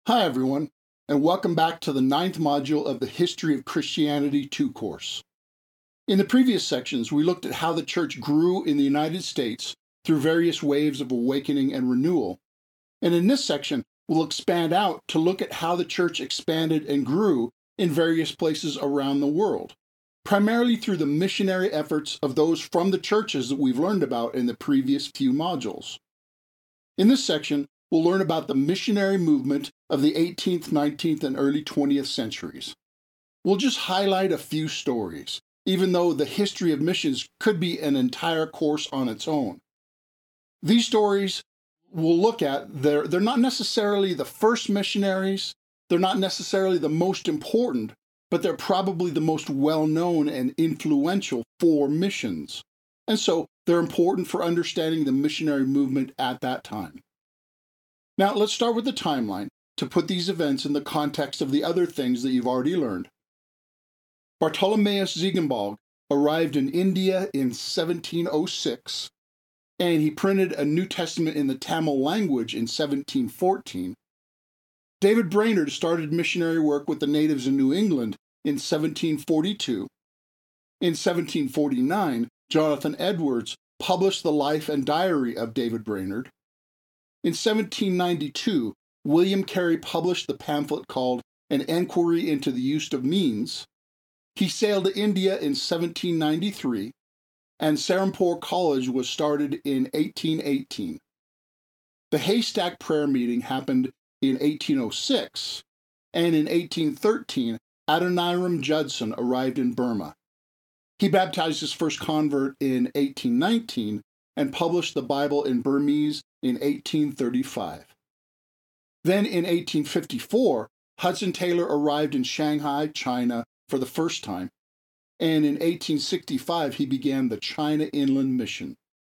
Hi, everyone, and welcome back to the 9th module of the History of Christianity 2 course. In the previous sections, we looked at how the church grew in the United States through various waves of awakening and renewal. And in this section, we'll expand out to look at how the church expanded and grew in various places around the world, primarily through the missionary efforts of those from the churches that we've learned about in the previous few modules. In this section, we'll learn about the missionary movement of the 18th, 19th, and early 20th centuries. We'll just highlight a few stories, even though the history of missions could be an entire course on its own. These stories we'll look at, they're not necessarily the first missionaries, they're not necessarily the most important, but they're probably the most well-known and influential for missions. And so they're important for understanding the missionary movement at that time. Now, let's start with the timeline to put these events in the context of the other things that you've already learned. Bartholomeus Ziegenbalg arrived in India in 1706, and he printed a New Testament in the Tamil language in 1714. David Brainerd started missionary work with the natives in New England in 1742. In 1749, Jonathan Edwards published the life and diary of David Brainerd. In 1792, William Carey published the pamphlet called An Enquiry into the Use of Means. He sailed to India in 1793, and Serampore College was started in 1818. The Haystack Prayer Meeting happened in 1806, and in 1813, Adoniram Judson arrived in Burma. He baptized his first convert in 1819 and published the Bible in Burmese in 1835. Then in 1854, Hudson Taylor arrived in Shanghai, China for the first time, and in 1865 he began the China Inland Mission.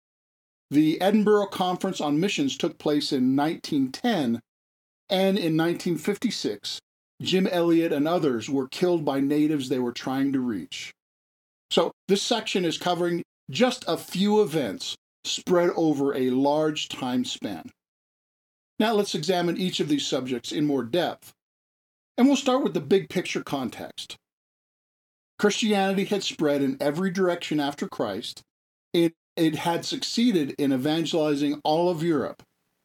The Edinburgh Conference on Missions took place in 1910, and in 1956, Jim Elliot and others were killed by natives they were trying to reach. So this section is covering just a few events spread over a large time span. Now let's examine each of these subjects in more depth. And we'll start with the big picture context. Christianity had spread in every direction after Christ. It had succeeded in evangelizing all of Europe.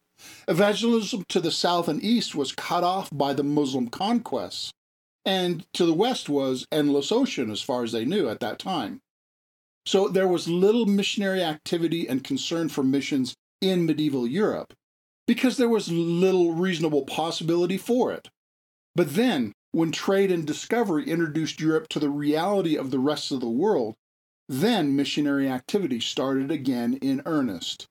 Evangelism to the south and east was cut off by the Muslim conquests, and to the west was endless ocean as far as they knew at that time. So there was little missionary activity and concern for missions in medieval Europe, because there was little reasonable possibility for it. But then, when trade and discovery introduced Europe to the reality of the rest of the world, then missionary activity started again in earnest.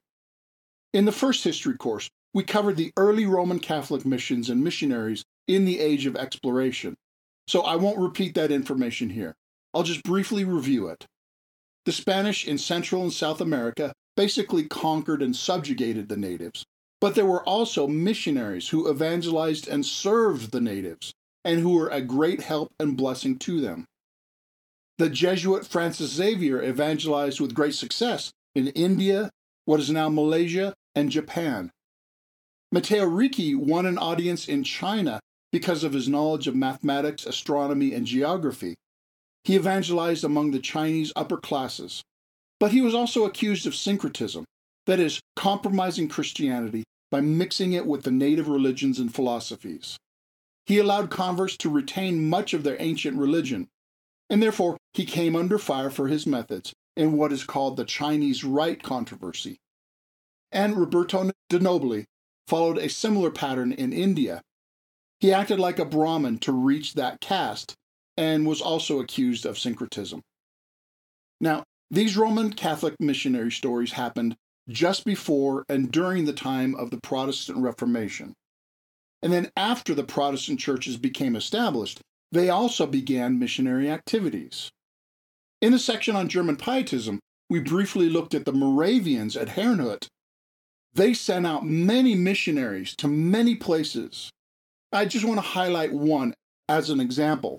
In the first history course, we covered the early Roman Catholic missions and missionaries in the Age of Exploration, so I won't repeat that information here. I'll just briefly review it. The Spanish in Central and South America basically conquered and subjugated the natives, but there were also missionaries who evangelized and served the natives, and who were a great help and blessing to them. The Jesuit Francis Xavier evangelized with great success in India, what is now Malaysia, and Japan. Matteo Ricci won an audience in China because of his knowledge of mathematics, astronomy, and geography. He evangelized among the Chinese upper classes, but he was also accused of syncretism, that is, compromising Christianity by mixing it with the native religions and philosophies. He allowed converts to retain much of their ancient religion, and therefore he came under fire for his methods in what is called the Chinese Rite controversy. And Roberto de Nobili followed a similar pattern in India. He acted like a Brahmin to reach that caste, and was also accused of syncretism. Now, these Roman Catholic missionary stories happened just before and during the time of the Protestant Reformation. And then after the Protestant churches became established, they also began missionary activities. In the section on German Pietism, we briefly looked at the Moravians at Herrnhut. They sent out many missionaries to many places. I just want to highlight one as an example.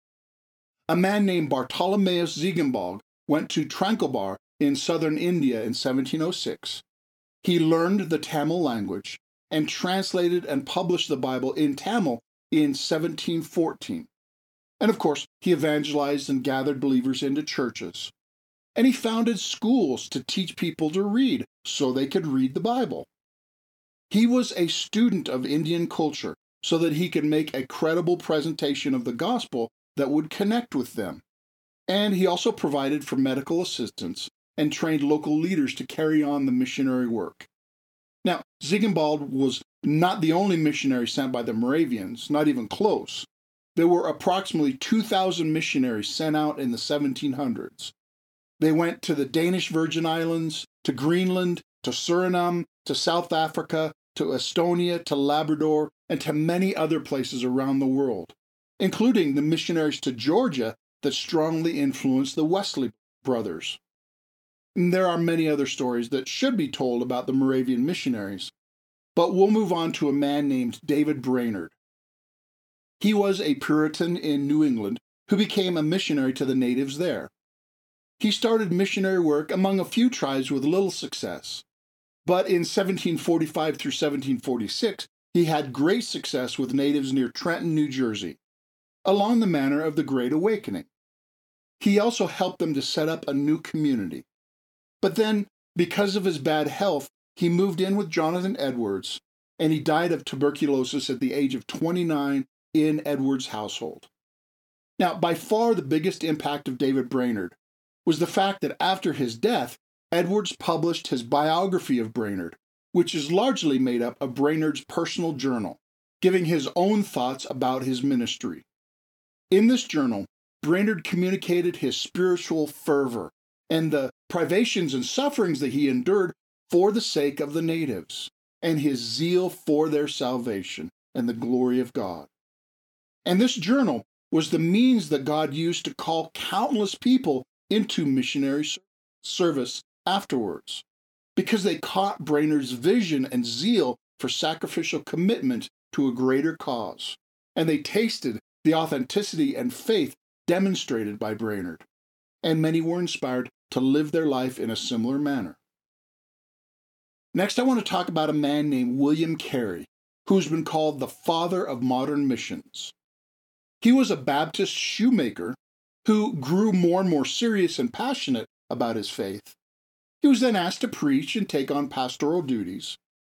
A man named Bartholomeus Ziegenbalg went to Tranquebar in southern India in 1706. He learned the Tamil language and translated and published the Bible in Tamil in 1714. And of course, he evangelized and gathered believers into churches. And he founded schools to teach people to read so they could read the Bible. He was a student of Indian culture so that he could make a credible presentation of the gospel that would connect with them. And he also provided for medical assistance and trained local leaders to carry on the missionary work. Now, Ziegenbalg was not the only missionary sent by the Moravians, not even close. There were approximately 2,000 missionaries sent out in the 1700s. They went to the Danish Virgin Islands, to Greenland, to Suriname, to South Africa, to Estonia, to Labrador, and to many other places around the world, including the missionaries to Georgia that strongly influenced the Wesley brothers. And there are many other stories that should be told about the Moravian missionaries, but we'll move on to a man named David Brainerd. He was a Puritan in New England who became a missionary to the natives there. He started missionary work among a few tribes with little success. But in 1745 through 1746, he had great success with natives near Trenton, New Jersey, along the manner of the Great Awakening. He also helped them to set up a new community. But then, because of his bad health, he moved in with Jonathan Edwards, and he died of tuberculosis at the age of 29 in Edwards' household. Now, by far the biggest impact of David Brainerd was the fact that after his death, Edwards published his biography of Brainerd, which is largely made up of Brainerd's personal journal, giving his own thoughts about his ministry. In this journal, Brainerd communicated his spiritual fervor and the privations and sufferings that he endured for the sake of the natives, and his zeal for their salvation and the glory of God. And this journal was the means that God used to call countless people into missionary service afterwards, because they caught Brainerd's vision and zeal for sacrificial commitment to a greater cause, and they tasted the authenticity and faith demonstrated by Brainerd, and many were inspired to live their life in a similar manner. Next, I want to talk about a man named William Carey, who's been called the father of modern missions. He was a Baptist shoemaker who grew more and more serious and passionate about his faith. He was then asked to preach and take on pastoral duties.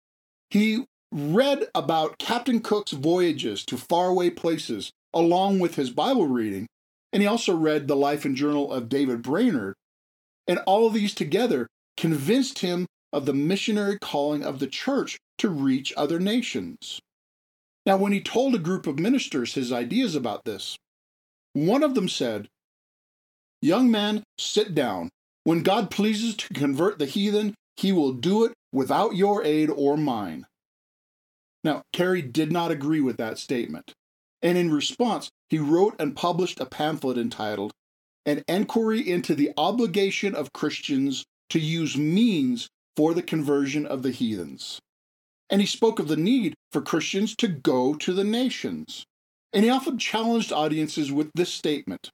He read about Captain Cook's voyages to faraway places along with his Bible reading, and he also read the life and journal of David Brainerd, and all of these together convinced him of the missionary calling of the church to reach other nations. Now, when he told a group of ministers his ideas about this, one of them said, "Young man, sit down. When God pleases to convert the heathen, he will do it without your aid or mine." Now, Carey did not agree with that statement, and in response, he wrote and published a pamphlet entitled An Enquiry into the Obligation of Christians to Use Means for the Conversion of the Heathens. And he spoke of the need for Christians to go to the nations. And he often challenged audiences with this statement: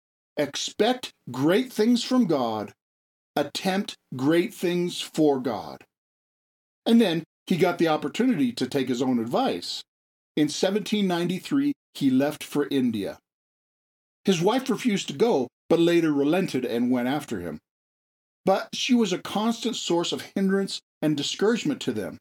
expect great things from God, attempt great things for God. And then he got the opportunity to take his own advice. In 1793, he left for India. His wife refused to go, but later relented and went after him. But she was a constant source of hindrance and discouragement to them.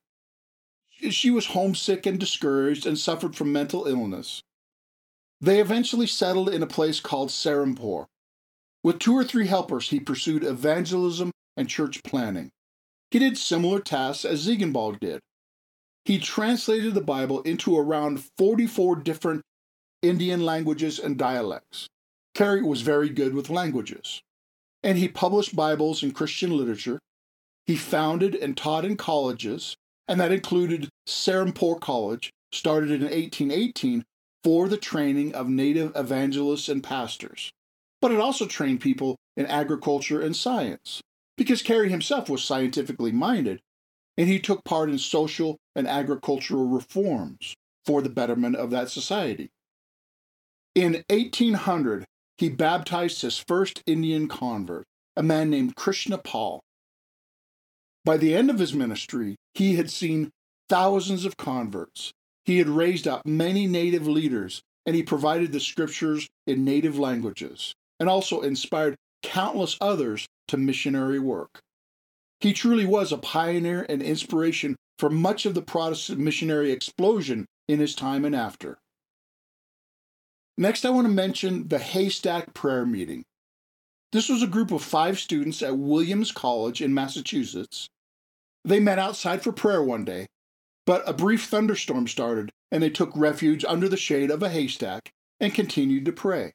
She was homesick and discouraged and suffered from mental illness. They eventually settled in a place called Serampore. With 2 or 3 helpers, he pursued evangelism and church planning. He did similar tasks as Ziegenbalg did. He translated the Bible into around 44 different Indian languages and dialects. Carey was very good with languages. And he published Bibles and Christian literature. He founded and taught in colleges, and that included Serampore College, started in 1818 for the training of native evangelists and pastors. But it also trained people in agriculture and science, because Carey himself was scientifically minded, and he took part in social and agricultural reforms for the betterment of that society. In 1800, he baptized his first Indian convert, a man named Krishna Pal. By the end of his ministry, he had seen thousands of converts. He had raised up many native leaders, and he provided the scriptures in native languages, and also inspired countless others to missionary work. He truly was a pioneer and inspiration for much of the Protestant missionary explosion in his time and after. Next, I want to mention the Haystack Prayer Meeting. This was a group of 5 students at Williams College in Massachusetts. They met outside for prayer one day, but a brief thunderstorm started, and they took refuge under the shade of a haystack and continued to pray.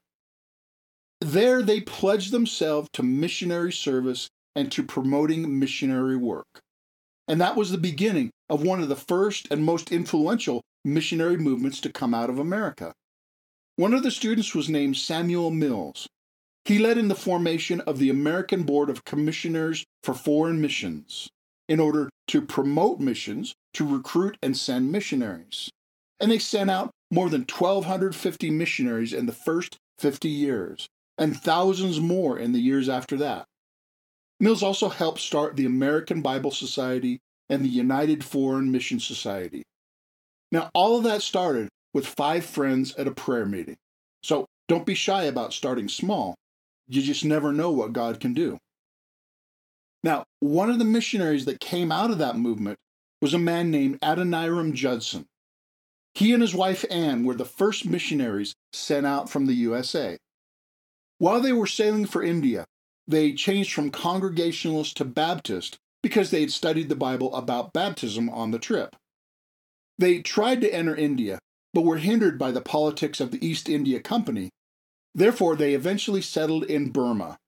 There they pledged themselves to missionary service and to promoting missionary work. And that was the beginning of one of the first and most influential missionary movements to come out of America. One of the students was named Samuel Mills. He led in the formation of the American Board of Commissioners for Foreign Missions in order to promote missions, to recruit and send missionaries. And they sent out more than 1,250 missionaries in the first 50 years, and thousands more in the years after that. Mills also helped start the American Bible Society and the United Foreign Mission Society. Now, all of that started with 5 friends at a prayer meeting. So don't be shy about starting small. You just never know what God can do. Now, one of the missionaries that came out of that movement was a man named Adoniram Judson. He and his wife Anne were the first missionaries sent out from the USA. While they were sailing for India, they changed from Congregationalist to Baptist because they had studied the Bible about baptism on the trip. They tried to enter India, but were hindered by the politics of the East India Company. Therefore, they eventually settled in Burma.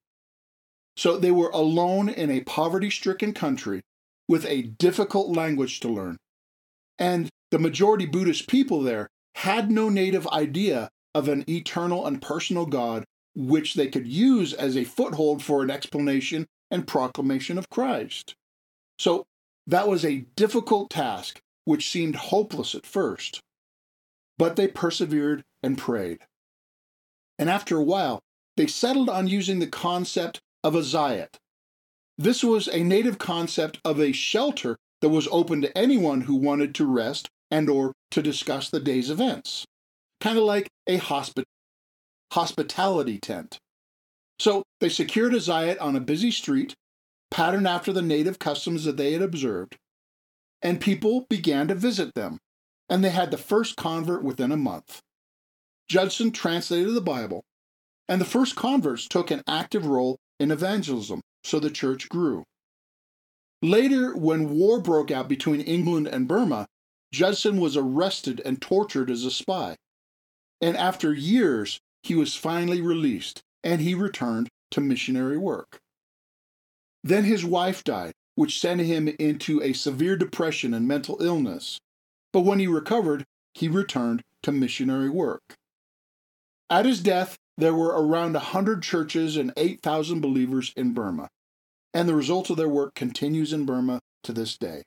So they were alone in a poverty-stricken country with a difficult language to learn. And the majority Buddhist people there had no native idea of an eternal and personal God which they could use as a foothold for an explanation and proclamation of Christ. So that was a difficult task which seemed hopeless at first. But they persevered and prayed. And after a while, they settled on using the concept of a zayat. This was a native concept of a shelter that was open to anyone who wanted to rest and or to discuss the day's events. Kind of like a hospitality tent. So they secured a zayat on a busy street, patterned after the native customs that they had observed, and people began to visit them, and they had the first convert within a month. Judson translated the Bible, and the first converts took an active role in evangelism, so the church grew. Later, when war broke out between England and Burma, Judson was arrested and tortured as a spy. And after years, he was finally released, and he returned to missionary work. Then his wife died, which sent him into a severe depression and mental illness. But when he recovered, he returned to missionary work. At his death, there were around 100 churches and 8,000 believers in Burma, and the result of their work continues in Burma to this day.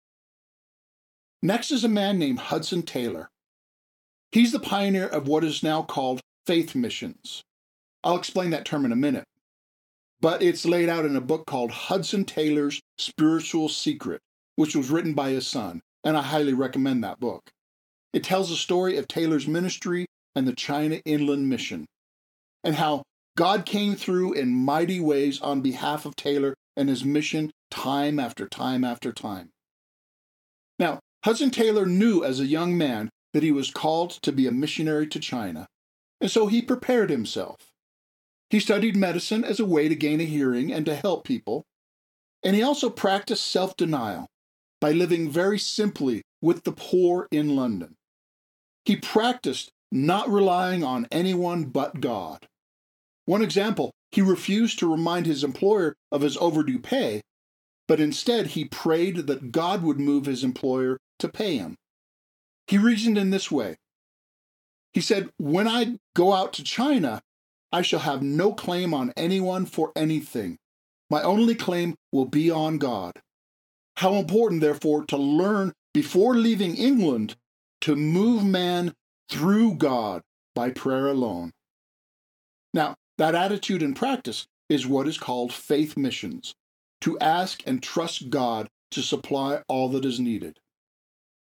Next is a man named Hudson Taylor. He's the pioneer of what is now called faith missions. I'll explain that term in a minute, but it's laid out in a book called Hudson Taylor's Spiritual Secret, which was written by his son, and I highly recommend that book. It tells the story of Taylor's ministry and the China Inland Mission, and how God came through in mighty ways on behalf of Taylor and his mission time after time after time. Now, Hudson Taylor knew as a young man that he was called to be a missionary to China, and so he prepared himself. He studied medicine as a way to gain a hearing and to help people, and he also practiced self-denial by living very simply with the poor in London. He practiced not relying on anyone but God. One example, he refused to remind his employer of his overdue pay, but instead he prayed that God would move his employer to pay him. He reasoned in this way. He said, "When I go out to China, I shall have no claim on anyone for anything. My only claim will be on God. How important, therefore, to learn before leaving England to move man through God by prayer alone." Now, that attitude and practice is what is called faith missions, to ask and trust God to supply all that is needed.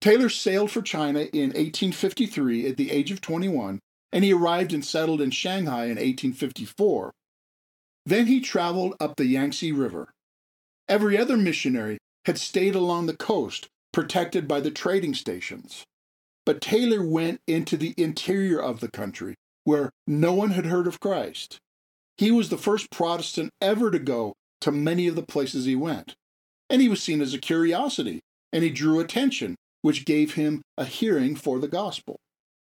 Taylor sailed for China in 1853 at the age of 21, and he arrived and settled in Shanghai in 1854. Then he traveled up the Yangtze River. Every other missionary had stayed along the coast, protected by the trading stations. But Taylor went into the interior of the country, where no one had heard of Christ. He was the first Protestant ever to go to many of the places he went. And he was seen as a curiosity, and he drew attention, which gave him a hearing for the gospel.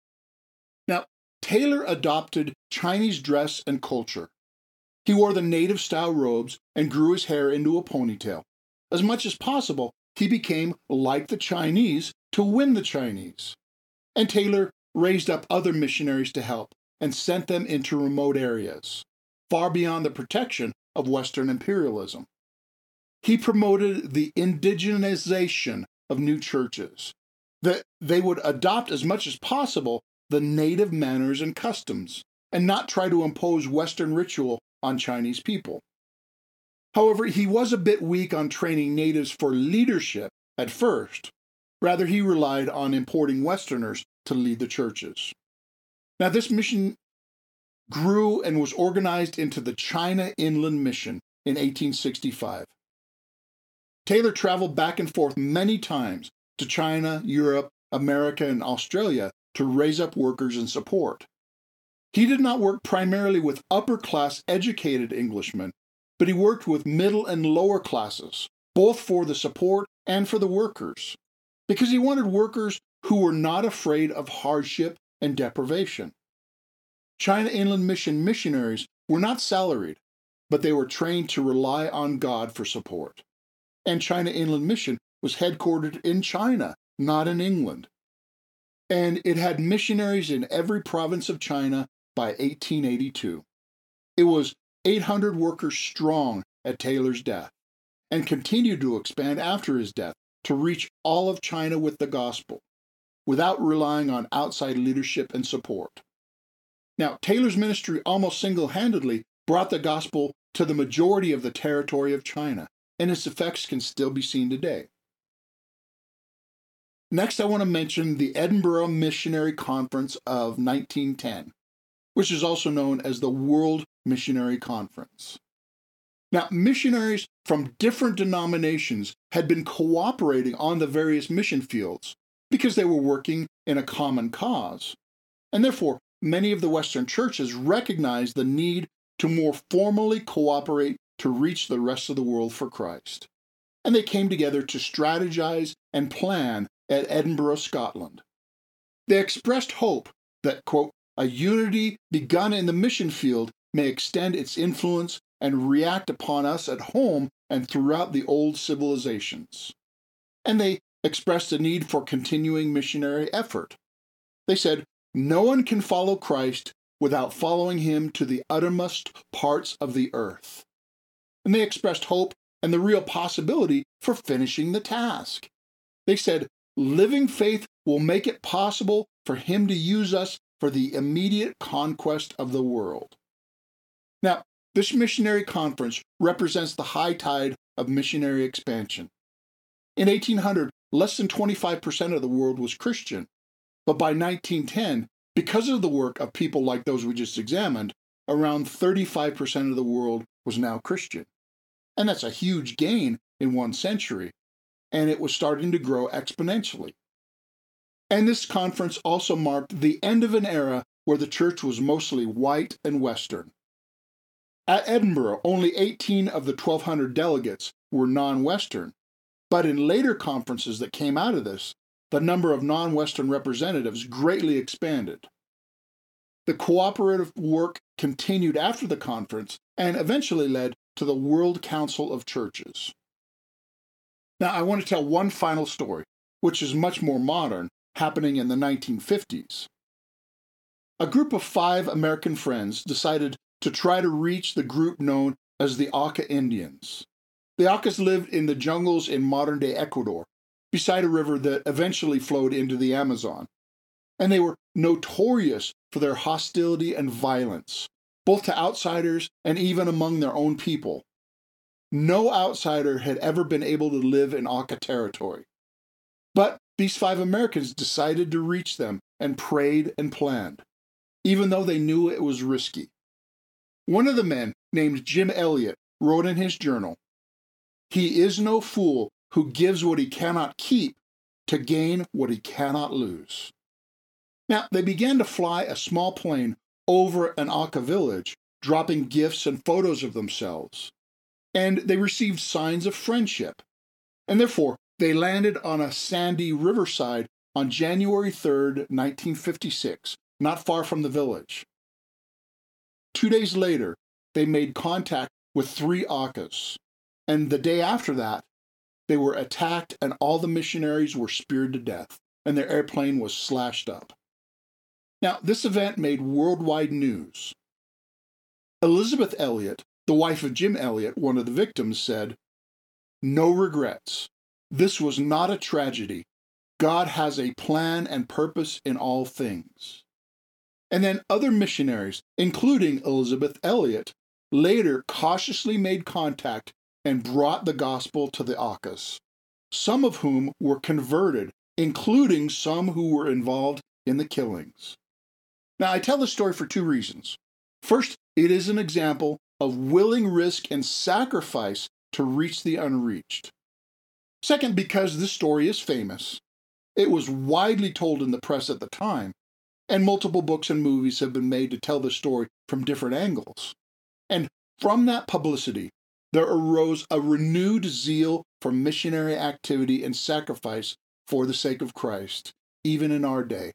Now, Taylor adopted Chinese dress and culture. He wore the native-style robes and grew his hair into a ponytail. As much as possible, he became like the Chinese to win the Chinese. And Taylor raised up other missionaries to help and sent them into remote areas, far beyond the protection of Western imperialism. He promoted the indigenization of new churches, that they would adopt as much as possible the native manners and customs, and not try to impose Western ritual on Chinese people. However, he was a bit weak on training natives for leadership at first. Rather, he relied on importing Westerners to lead the churches. Now, this mission grew and was organized into the China Inland Mission in 1865. Taylor traveled back and forth many times to China, Europe, America, and Australia to raise up workers and support. He did not work primarily with upper-class educated Englishmen, but he worked with middle and lower classes, both for the support and for the workers, because he wanted workers who were not afraid of hardship and deprivation. China Inland Mission missionaries were not salaried, but they were trained to rely on God for support. And China Inland Mission was headquartered in China, not in England. And it had missionaries in every province of China by 1882. It was 800 workers strong at Taylor's death, and continued to expand after his death to reach all of China with the gospel, without relying on outside leadership and support. Now, Taylor's ministry almost single-handedly brought the gospel to the majority of the territory of China, and its effects can still be seen today. Next, I want to mention the Edinburgh Missionary Conference of 1910, which is also known as the World Missionary Conference. Now, missionaries from different denominations had been cooperating on the various mission fields because they were working in a common cause, and therefore many of the Western churches recognized the need to more formally cooperate to reach the rest of the world for Christ. And they came together to strategize and plan at Edinburgh, Scotland. They expressed hope that, quote, a unity begun in the mission field may extend its influence and react upon us at home and throughout the old civilizations. And they expressed a need for continuing missionary effort. They said, no one can follow Christ without following him to the uttermost parts of the earth. And they expressed hope and the real possibility for finishing the task. They said, living faith will make it possible for him to use us for the immediate conquest of the world. Now, this missionary conference represents the high tide of missionary expansion. In 1800, less than 25% of the world was Christian, but by 1910, because of the work of people like those we just examined, around 35% of the world was now Christian. And that's a huge gain in 1 century, and it was starting to grow exponentially. And this conference also marked the end of an era where the church was mostly white and Western. At Edinburgh, only 18 of the 1,200 delegates were non-Western, but in later conferences that came out of this, the number of non-Western representatives greatly expanded. The cooperative work continued after the conference and eventually led to the World Council of Churches. Now, I want to tell one final story, which is much more modern, happening in the 1950s. A group of 5 American friends decided to try to reach the group known as the Auca Indians. The Aucas lived in the jungles in modern-day Ecuador, beside a river that eventually flowed into the Amazon. And they were notorious for their hostility and violence, both to outsiders and even among their own people. No outsider had ever been able to live in Auca territory. But these 5 Americans decided to reach them and prayed and planned, even though they knew it was risky. One of the men, named Jim Elliot, wrote in his journal, "He is no fool who gives what he cannot keep to gain what he cannot lose." Now, they began to fly a small plane over an Auca village, dropping gifts and photos of themselves. And they received signs of friendship. And therefore, they landed on a sandy riverside on January 3rd, 1956, not far from the village. 2 days later, they made contact with 3 Aucas. And the day after that, they were attacked and all the missionaries were speared to death, and their airplane was slashed up. Now, this event made worldwide news. Elizabeth Elliot, the wife of Jim Elliot, one of the victims, said, "No regrets. This was not a tragedy. God has a plan and purpose in all things." And then other missionaries, including Elizabeth Elliot, later cautiously made contact and brought the gospel to the Aucas, some of whom were converted, including some who were involved in the killings. Now, I tell this story for 2 reasons. First, it is an example of willing risk and sacrifice to reach the unreached. Second, because this story is famous. It was widely told in the press at the time, and multiple books and movies have been made to tell the story from different angles. And from that publicity, there arose a renewed zeal for missionary activity and sacrifice for the sake of Christ, even in our day.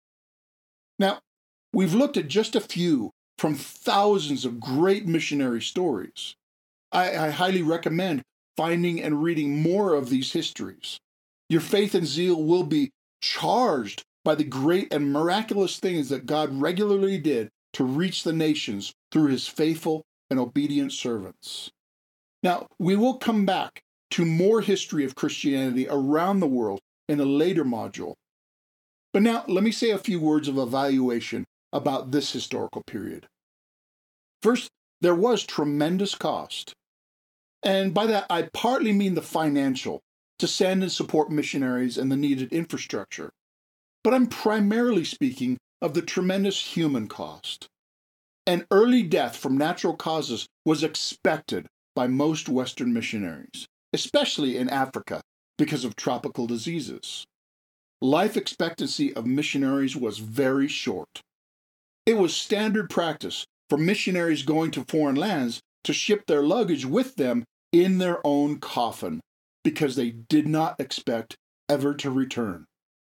Now, we've looked at just a few from thousands of great missionary stories. I highly recommend finding and reading more of these histories. Your faith and zeal will be charged by the great and miraculous things that God regularly did to reach the nations through his faithful and obedient servants. Now, we will come back to more history of Christianity around the world in a later module. But now, let me say a few words of evaluation about this historical period. First, there was tremendous cost. And by that, I partly mean the financial, to send and support missionaries and the needed infrastructure. But I'm primarily speaking of the tremendous human cost. An early death from natural causes was expected by most Western missionaries, especially in Africa, because of tropical diseases. Life expectancy of missionaries was very short. It was standard practice for missionaries going to foreign lands to ship their luggage with them in their own coffin, because they did not expect ever to return.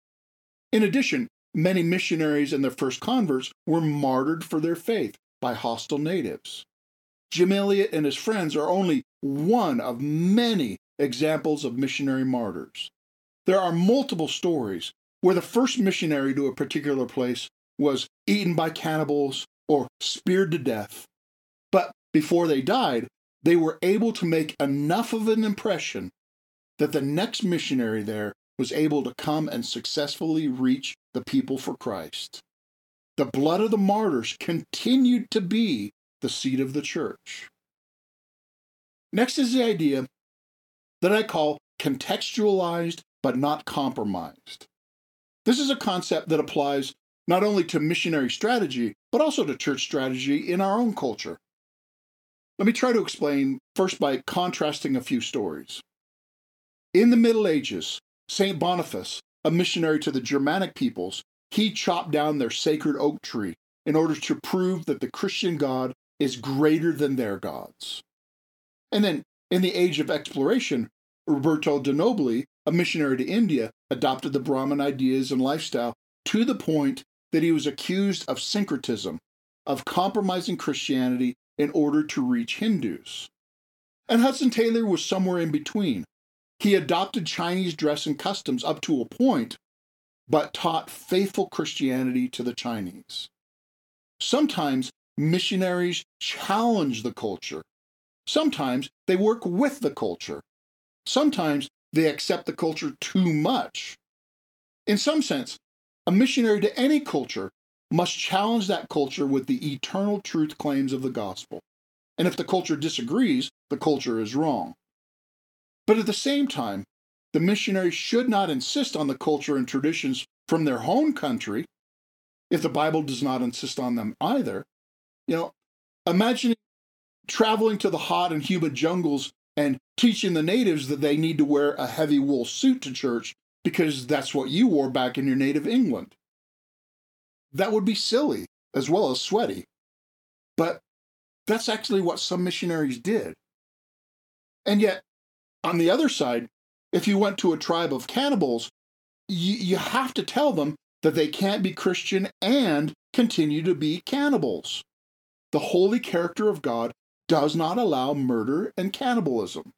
In addition, many missionaries and their first converts were martyred for their faith by hostile natives. Jim Elliot and his friends are only one of many examples of missionary martyrs. There are multiple stories where the first missionary to a particular place was eaten by cannibals or speared to death. But before they died, they were able to make enough of an impression that the next missionary there was able to come and successfully reach the people for Christ. The blood of the martyrs continued to be the seed of the church. Next is the idea that I call contextualized but not compromised. This is a concept that applies not only to missionary strategy, but also to church strategy in our own culture. Let me try to explain first by contrasting a few stories. In the Middle Ages, St. Boniface, a missionary to the Germanic peoples, he chopped down their sacred oak tree in order to prove that the Christian God is greater than their gods. And then, in the Age of Exploration, Roberto de Nobili, a missionary to India, adopted the Brahmin ideas and lifestyle to the point that he was accused of syncretism, of compromising Christianity in order to reach Hindus. And Hudson Taylor was somewhere in between. He adopted Chinese dress and customs up to a point, but taught faithful Christianity to the Chinese. Sometimes missionaries challenge the culture. Sometimes they work with the culture. Sometimes they accept the culture too much. In some sense, a missionary to any culture must challenge that culture with the eternal truth claims of the gospel. And if the culture disagrees, the culture is wrong. But at the same time, the missionaries should not insist on the culture and traditions from their home country if the Bible does not insist on them either. Imagine traveling to the hot and humid jungles and teaching the natives that they need to wear a heavy wool suit to church because that's what you wore back in your native England. That would be silly as well as sweaty. But that's actually what some missionaries did. And yet, on the other side, if you went to a tribe of cannibals, you have to tell them that they can't be Christian and continue to be cannibals. The holy character of God does not allow murder and cannibalism.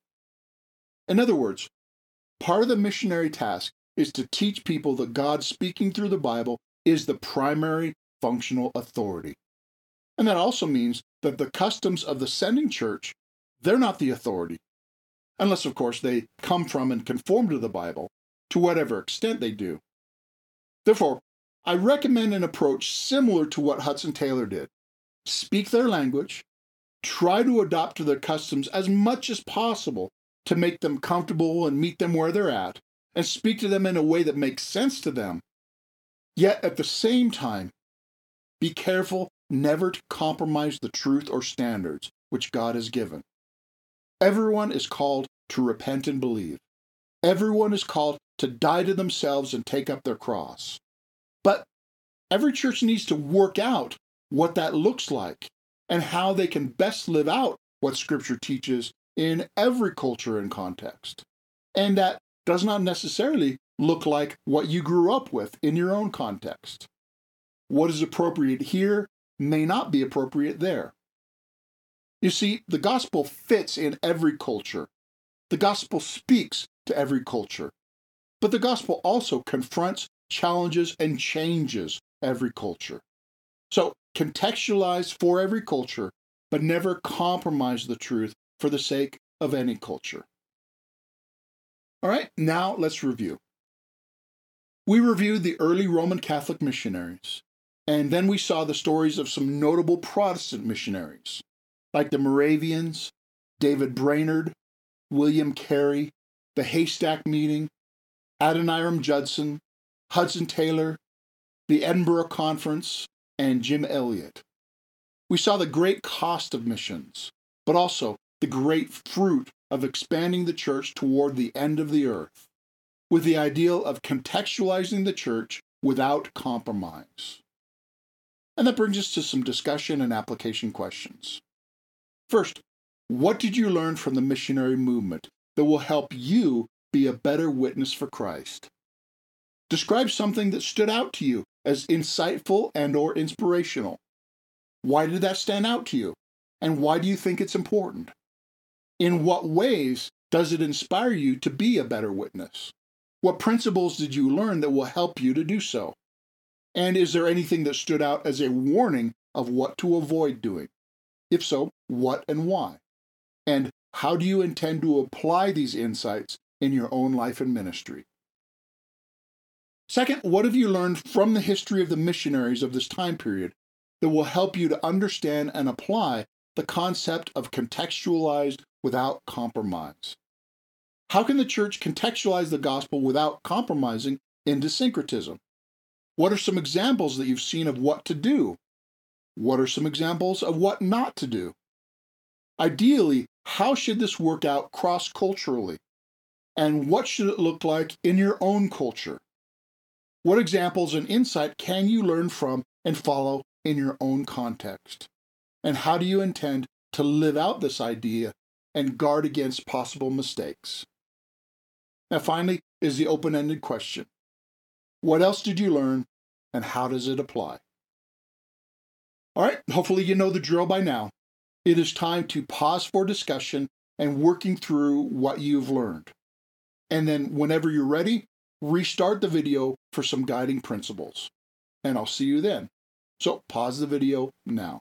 In other words, part of the missionary task is to teach people that God speaking through the Bible is the primary functional authority. And that also means that the customs of the sending church, they're not the authority. Unless, of course, they come from and conform to the Bible, to whatever extent they do. Therefore, I recommend an approach similar to what Hudson Taylor did. Speak their language, try to adopt to their customs as much as possible to make them comfortable and meet them where they're at, and speak to them in a way that makes sense to them. Yet, at the same time, be careful never to compromise the truth or standards which God has given. Everyone is called to repent and believe. Everyone is called to die to themselves and take up their cross. But every church needs to work out what that looks like and how they can best live out what Scripture teaches in every culture and context. And that does not necessarily look like what you grew up with in your own context. What is appropriate here may not be appropriate there. You see, the gospel fits in every culture. The gospel speaks to every culture. But the gospel also confronts, challenges, and changes every culture. So contextualize for every culture, but never compromise the truth for the sake of any culture. All right, now let's review. We reviewed the early Roman Catholic missionaries, and then we saw the stories of some notable Protestant missionaries, like the Moravians, David Brainerd, William Carey, the Haystack Meeting, Adoniram Judson, Hudson Taylor, the Edinburgh Conference, and Jim Elliot. We saw the great cost of missions, but also the great fruit of expanding the church toward the end of the earth, with the ideal of contextualizing the church without compromise. And that brings us to some discussion and application questions. First, what did you learn from the missionary movement that will help you be a better witness for Christ? Describe something that stood out to you as insightful and/or inspirational. Why did that stand out to you? And why do you think it's important? In what ways does it inspire you to be a better witness? What principles did you learn that will help you to do so? And is there anything that stood out as a warning of what to avoid doing? If so, what and why? And how do you intend to apply these insights in your own life and ministry? Second, what have you learned from the history of the missionaries of this time period that will help you to understand and apply the concept of contextualized without compromise? How can the church contextualize the gospel without compromising into syncretism? What are some examples that you've seen of what to do? What are some examples of what not to do? Ideally, how should this work out cross-culturally? And what should it look like in your own culture? What examples and insight can you learn from and follow in your own context? And how do you intend to live out this idea and guard against possible mistakes? Now, finally, is the open-ended question. What else did you learn, and how does it apply? All right, hopefully you know the drill by now. It is time to pause for discussion and working through what you've learned. And then whenever you're ready, restart the video for some guiding principles. And I'll see you then. So pause the video now.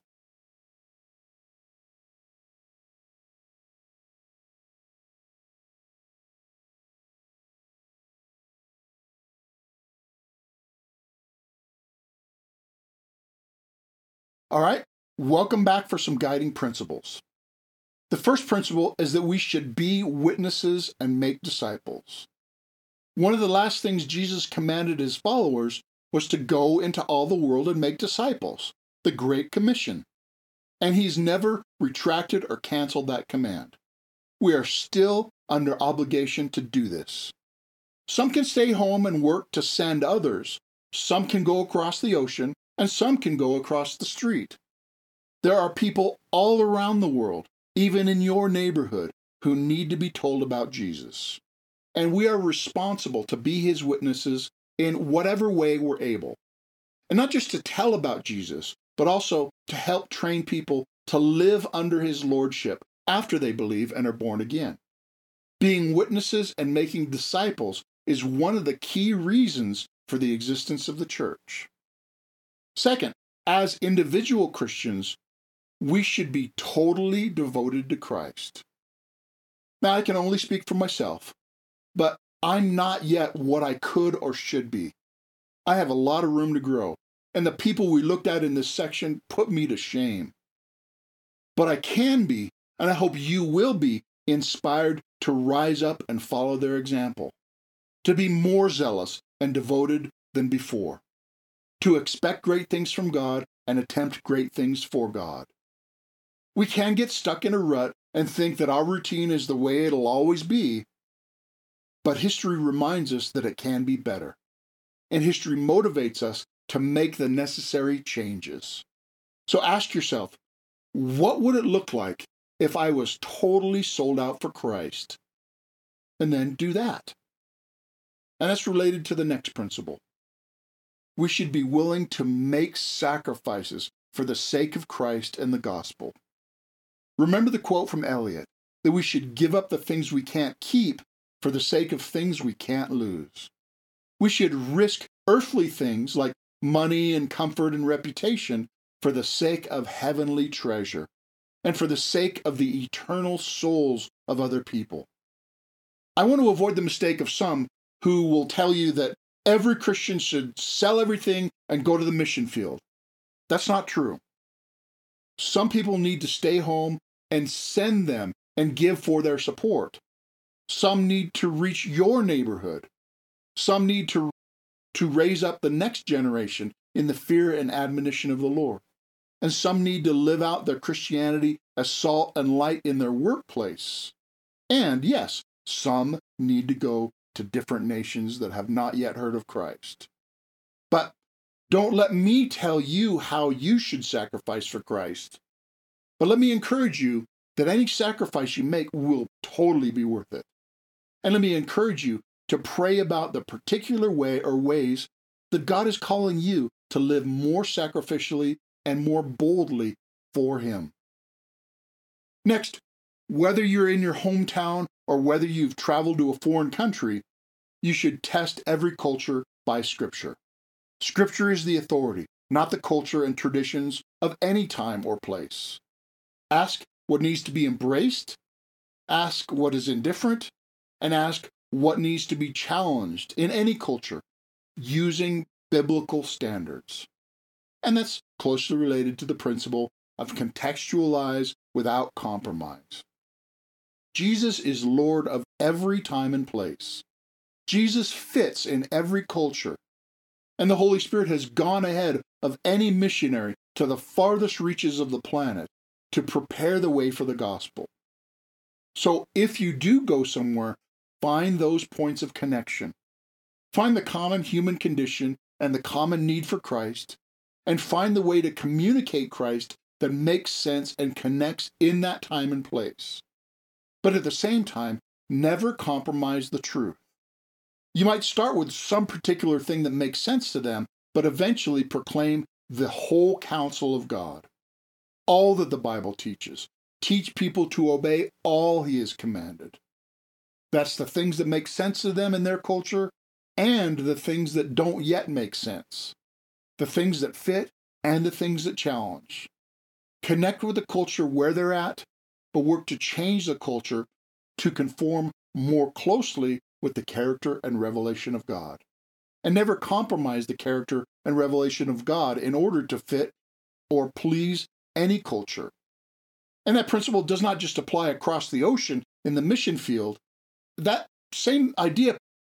All right, welcome back for some guiding principles. The first principle is that we should be witnesses and make disciples. One of the last things Jesus commanded his followers was to go into all the world and make disciples, the Great Commission. And he's never retracted or canceled that command. We are still under obligation to do this. Some can stay home and work to send others. Some can go across the ocean, and some can go across the street. There are people all around the world, even in your neighborhood, who need to be told about Jesus. And we are responsible to be his witnesses in whatever way we're able. And not just to tell about Jesus, but also to help train people to live under his lordship after they believe and are born again. Being witnesses and making disciples is one of the key reasons for the existence of the church. Second, as individual Christians, we should be totally devoted to Christ. Now, I can only speak for myself, but I'm not yet what I could or should be. I have a lot of room to grow, and the people we looked at in this section put me to shame. But I can be, and I hope you will be, inspired to rise up and follow their example, to be more zealous and devoted than before, to expect great things from God and attempt great things for God. We can get stuck in a rut and think that our routine is the way it'll always be, but history reminds us that it can be better, and history motivates us to make the necessary changes. So ask yourself, what would it look like if I was totally sold out for Christ? And then do that. And that's related to the next principle. We should be willing to make sacrifices for the sake of Christ and the gospel. Remember the quote from Eliot, that we should give up the things we can't keep for the sake of things we can't lose. We should risk earthly things like money and comfort and reputation for the sake of heavenly treasure and for the sake of the eternal souls of other people. I want to avoid the mistake of some who will tell you that every Christian should sell everything and go to the mission field. That's not true. Some people need to stay home and send them and give for their support. Some need to reach your neighborhood. Some need to raise up the next generation in the fear and admonition of the Lord. And some need to live out their Christianity as salt and light in their workplace. And yes, some need to go to different nations that have not yet heard of Christ. But don't let me tell you how you should sacrifice for Christ. But let me encourage you that any sacrifice you make will totally be worth it. And let me encourage you to pray about the particular way or ways that God is calling you to live more sacrificially and more boldly for him. Next, whether you're in your hometown or whether you've traveled to a foreign country, you should test every culture by Scripture. Scripture is the authority, not the culture and traditions of any time or place. Ask what needs to be embraced, ask what is indifferent, and ask what needs to be challenged in any culture using biblical standards. And that's closely related to the principle of contextualize without compromise. Jesus is Lord of every time and place. Jesus fits in every culture. And the Holy Spirit has gone ahead of any missionary to the farthest reaches of the planet to prepare the way for the gospel. So if you do go somewhere, find those points of connection. Find the common human condition and the common need for Christ, and find the way to communicate Christ that makes sense and connects in that time and place. But at the same time, never compromise the truth. You might start with some particular thing that makes sense to them, but eventually proclaim the whole counsel of God. All that the Bible teaches. Teach people to obey all he has commanded. That's the things that make sense to them in their culture and the things that don't yet make sense. The things that fit and the things that challenge. Connect with the culture where they're at, but work to change the culture to conform more closely with the character and revelation of God. And never compromise the character and revelation of God in order to fit or please any culture. And that principle does not just apply across the ocean in the mission field. That same idea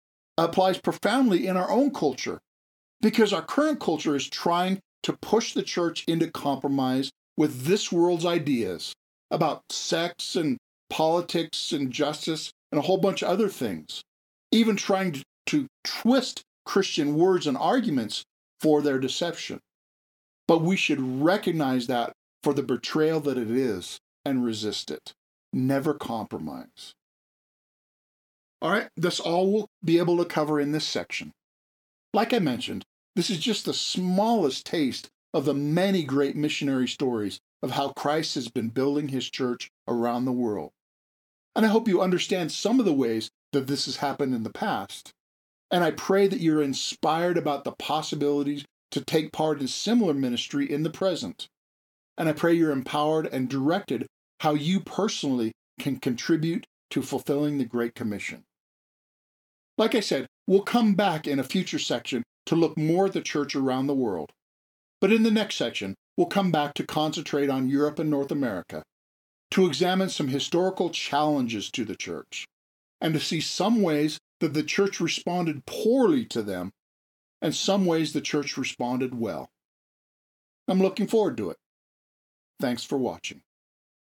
applies profoundly in our own culture, because our current culture is trying to push the church into compromise with this world's ideas about sex and politics and justice and a whole bunch of other things, even trying to twist Christian words and arguments for their deception. But we should recognize that for the betrayal that it is and resist it. Never compromise. All right, that's all we'll be able to cover in this section. Like I mentioned, this is just the smallest taste of the many great missionary stories of how Christ has been building his church around the world. And I hope you understand some of the ways that this has happened in the past. And I pray that you're inspired about the possibilities to take part in similar ministry in the present. And I pray you're empowered and directed how you personally can contribute to fulfilling the Great Commission. Like I said, we'll come back in a future section to look more at the church around the world. But in the next section, we'll come back to concentrate on Europe and North America, to examine some historical challenges to the church, and to see some ways that the church responded poorly to them, and some ways the church responded well. I'm looking forward to it. Thanks for watching.